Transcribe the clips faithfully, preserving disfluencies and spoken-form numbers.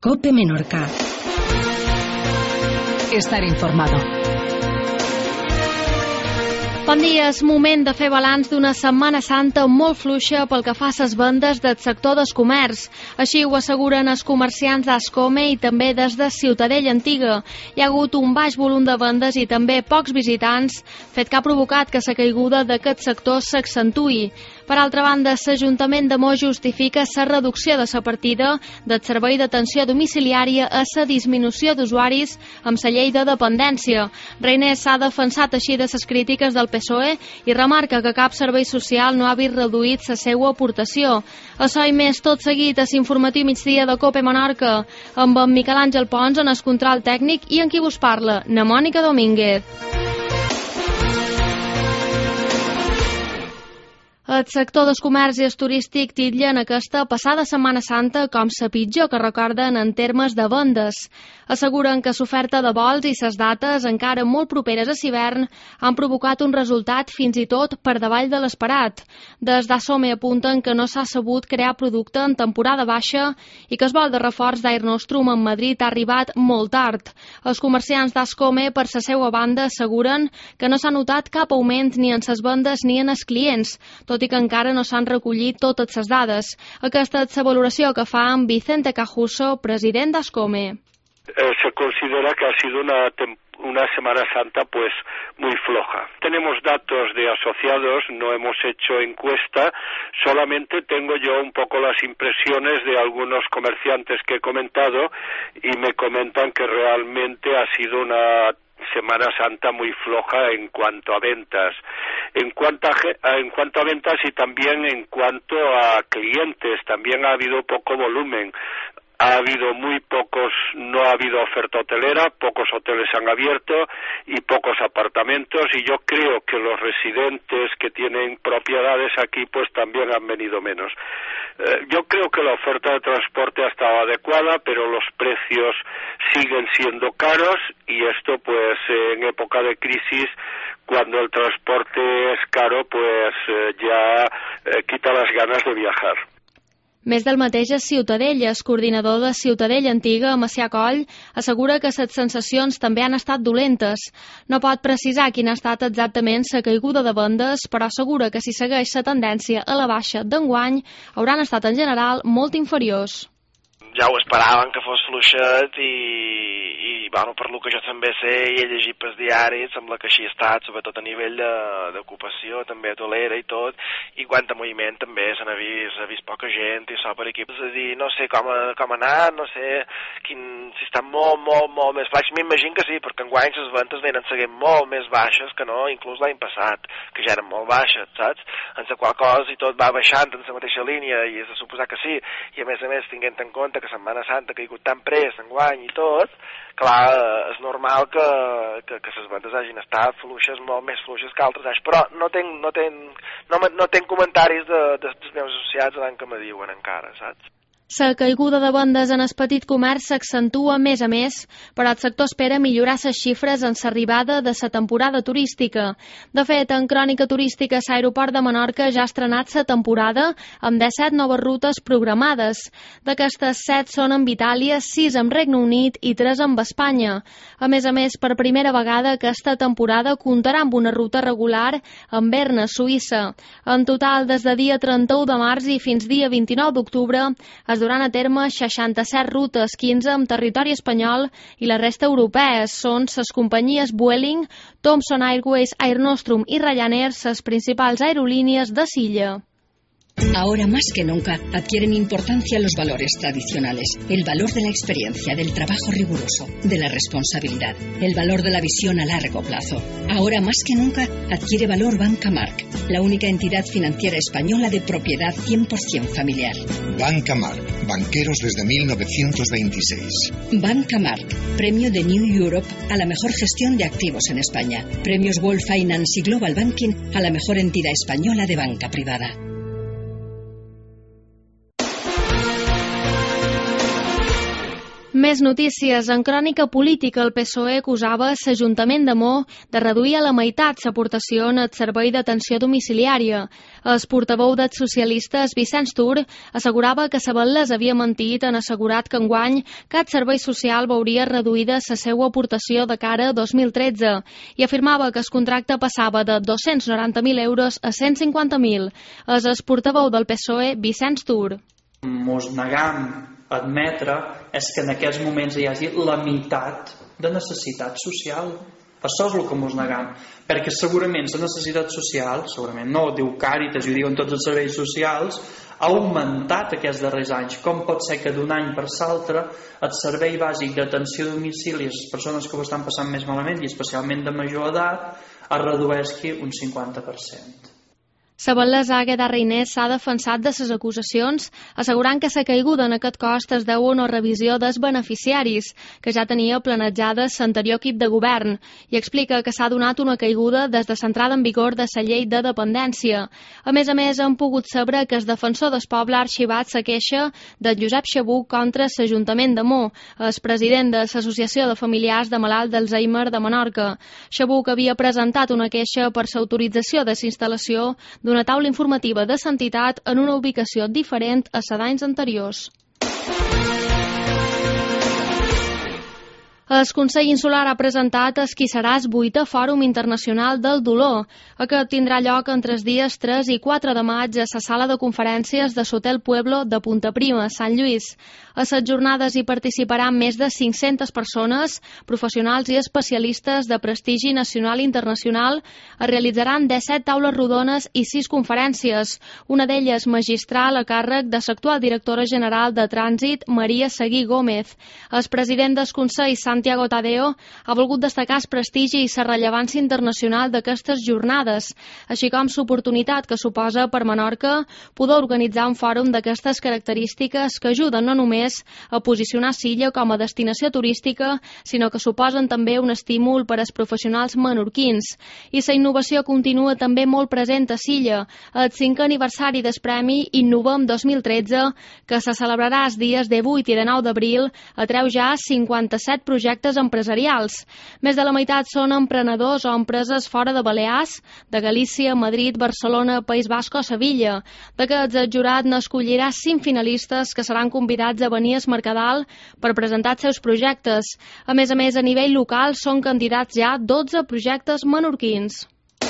COPE Menorca. Estar informado. Bon dia, és moment de fer balanç d'una Setmana Santa molt fluixa pel que fa a les vendes del sector del comerç. Així ho asseguren els comerciants d'Ascome i també des de Ciutadella Antiga. Hi ha hagut un baix volum de vendes i també pocs visitants, fet que ha provocat que la caiguda d'aquest sector s'accentui. Per altra banda, l'Ajuntament de Mo justifica la reducció de la partida del servei d'atenció domiciliària a la disminució d'usuaris amb la llei de dependència. Reiner s'ha defensat així de les crítiques del P S O E i remarca que cap servei social no ha vist reduït la seva aportació. Això i més tot seguit a l'informatiu migdia de COPE Menorca, amb en Miquel Àngel Pons en el control tècnic i en qui vos parla, na Mònica Domínguez. El sector del comerç i el turístic titllen aquesta passada Setmana Santa com la pitjor que recorden en termes de vendes. Asseguren que l'oferta de vols i les dates encara molt properes a l'hivern han provocat un resultat fins i tot per davall de l'esperat. Des d'Asome apunten que no s'ha sabut crear producte en temporada baixa i que el vol de reforç d'Air Nostrum en Madrid ha arribat molt tard. Els comerciants d'Ascome, per la seva banda, asseguren que no s'ha notat cap augment ni en les vendes ni en els clients, tot i que encara no s'han recollit totes les dades. Aquesta és la valoració que fa en Vicente Cajuso, president d'Ascome. Eh, se considera que ha sido una, una Semana Santa pues muy floja. Tenemos datos de asociados, no hemos hecho encuesta, solamente tengo yo un poco las impresiones de algunos comerciantes que he comentado y me comentan que realmente ha sido una Semana Santa muy floja en cuanto a ventas, en cuanto a, en cuanto a ventas y también en cuanto a clientes, también ha habido poco volumen. Ha habido muy pocos, no ha habido oferta hotelera, pocos hoteles han abierto y pocos apartamentos, y yo creo que los residentes que tienen propiedades aquí pues también han venido menos. Eh, yo creo que la oferta de transporte ha estado adecuada, pero los precios siguen siendo caros y esto pues en época de crisis, cuando el transporte es caro, pues eh, ya eh, quita las ganas de viajar. Més del mateix a Ciutadella, el coordinador de Ciutadella Antiga, Macià Coll, assegura que les sensacions també han estat dolentes. No pot precisar quina ha estat exactament la caiguda de vendes, però assegura que si segueix la tendència a la baixa d'enguany, hauran estat en general molt inferiors. Ja ho esperaven que fos fluixet i, i bueno, per lo que jo també sé i he llegit pels diaris, sembla que així ha estat, sobretot a nivell d'ocupació, també a Tolera i tot, i quant a moviment també se n'ha vist, ha vist poca gent i això per aquí. És a dir, no sé com ha, com ha anat, no sé quin, si estan molt, molt, molt més baix. M'imagino que sí, perquè enguany les ventes venen seguint molt més baixes que no, inclús l'any passat, que ja eren molt baixes, saps? En la qual cosa i tot va baixant en la mateixa línia i és de suposar que sí, i a més a més tinguent en compte que Setmana Santa ha caigut tan pres enguany i tot, clar, és normal que, que, que les vendes hagin estat fluixes, molt més fluixes que altres anys, però no tenc, no tenc, no, no tenc comentaris de, de, dels meus associats d'en que me diuen encara, saps? La caiguda de vendes en el petit comerç s'accentua més a més, però el sector espera millorar les xifres en l'arribada de la temporada turística. De fet, en Crònica Turística, l'aeroport de Menorca ja ha estrenat la temporada amb disset noves rutes programades. D'aquestes set són amb Itàlia, sis amb Regne Unit i tres amb Espanya. A més a més, per primera vegada aquesta temporada comptarà amb una ruta regular amb Berna, Suïssa. En total, des de dia trenta-u de març i fins dia vint-i-nou d'octubre, es duran a terme seixanta-set rutes, quinze amb territori espanyol i la resta europees. Són les companyies Vueling, Thomson Airways, Air Nostrum i Ryanair les principals aerolínies de l'illa. Ahora más que nunca adquieren importancia los valores tradicionales, el valor de la experiencia, del trabajo riguroso, de la responsabilidad, el valor de la visión a largo plazo. Ahora más que nunca adquiere valor Banca Marc, la única entidad financiera española de propiedad cien por ciento familiar. Banca Marc, banqueros desde mil novecientos veintiséis. Banca Marc, premio de New Europe a la mejor gestión de activos en España. Premios World Finance y Global Banking a la mejor entidad española de banca privada. Més notícies. En crònica política, el P S O E acusava l'Ajuntament de Mo de reduir a la meitat l'aportació en el servei d'atenció domiciliària. El portaveu dels socialistes, Vicenç Tur, assegurava que Sabatles havia mentit en assegurat que enguany cap servei social veuria reduïda la seva aportació de cara a dos mil tretze i afirmava que el contracte passava de dos-cents noranta mil euros a cent cinquanta mil. És el portaveu del P S O E, Vicenç Tur. Mos negam a admetre és que en aquests moments hi hagi la meitat de necessitat social. Això és el que mos negam. Perquè segurament la necessitat social, segurament no, ho diu Càritas i ho diuen tots els serveis socials, ha augmentat aquests darrers anys. Com pot ser que d'un any per l'altre el servei bàsic d'atenció a domicili a les persones que ho estan passant més malament i especialment de major edat es redueixi un cinquanta per cent. Sabatles Àgueda Reinés s'ha defensat de les acusacions, assegurant que la caiguda en aquest cost es deu a una revisió dels beneficiaris, que ja tenia planejada l'anterior equip de govern, i explica que s'ha donat una caiguda des de l'entrada en vigor de la llei de dependència. A més a més, han pogut saber que el defensor del poble ha arxivat la queixa de Josep Xabuc contra l'Ajuntament de Mo, el president de l'Associació de Familiars de Malalt d'Alzheimer de Menorca. Xabuc havia presentat una queixa per l'autorització de la instal·lació d'una taula informativa de l'entitat en una ubicació diferent a la d'anys anteriors. El Consell Insular ha presentat el qui serà el vuitè Fòrum Internacional del Dolor. Aquest tindrà lloc entre els dies tres i quatre de maig a la sala de conferències de l'Hotel Pueblo de Punta Prima, Sant Lluís. A les jornades hi participaran més de cinc-centes persones, professionals i especialistes de prestigi nacional i internacional. Es realitzaran disset taules rodones i sis conferències, una d'elles magistral a càrrec de l'actual directora general de Trànsit, Maria Seguí Gómez. El president del Consell, Santiago Tadeo, ha volgut destacar el prestigi i la rellevància internacional d'aquestes jornades, així com l'oportunitat que suposa per Menorca poder organitzar un fòrum d'aquestes característiques que ajuden no només a posicionar Silla com a destinació turística, sinó que suposen també un estímul per als professionals menorquins. I la innovació continua també molt present a Silla. El cinquè aniversari del Premi Innovem dos mil tretze, que se celebrarà els dies divuit i dinou d'abril, atreu ja cinquanta-set projectes empresarials. Més de la meitat són emprenedors o empreses fora de Balears, de Galícia, Madrid, Barcelona, País Basc o Sevilla. D'aquests, el jurat n'escollirà cinc finalistes que seran convidats a venir al Mercadal per presentar els seus projectes. A més a més, a nivell local són candidats ja dotze projectes menorquins.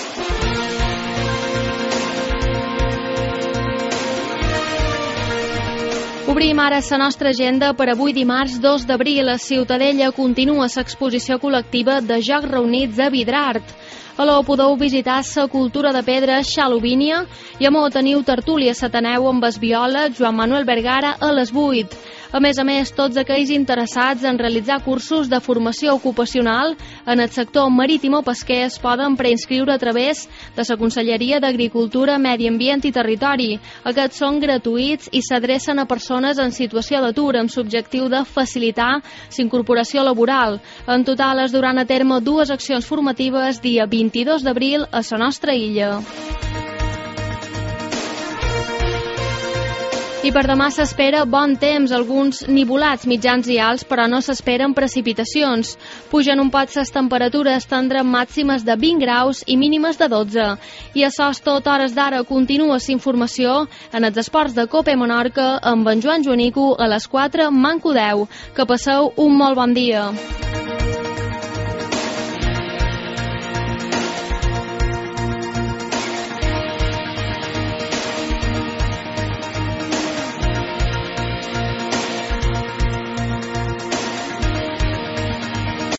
Obrim ara la nostra agenda per avui dimarts dos d'abril. A Ciutadella continua l'exposició col·lectiva de Jocs Reunits a Vidrart. A l'O podeu visitar la cultura de pedra Xalovínia i a Mo teniu tertúlia a l'Ateneu amb el biòleg Joan Manuel Vergara a les vuit. A més a més, tots aquells interessats en realitzar cursos de formació ocupacional en el sector marítim o pesquer es poden preinscriure a través de la Conselleria d'Agricultura, Medi Ambient i Territori. Aquests són gratuïts i s'adrecen a persones en situació d'atur amb l'objectiu de facilitar l'incorporació laboral. En total es duran a terme dues accions formatives dia vint-i-dos d'abril a la nostra illa. I per demà s'espera bon temps, alguns nivolats mitjans i alts, però no s'esperen precipitacions. Pugen un poc les temperatures, tindran màximes de vint graus i mínimes de dotze. I això és tot, hores d'ara continua la informació en els esports de Cope Menorca amb en Joan Joanico a les quatre, Manco deu. Que passeu un molt bon dia.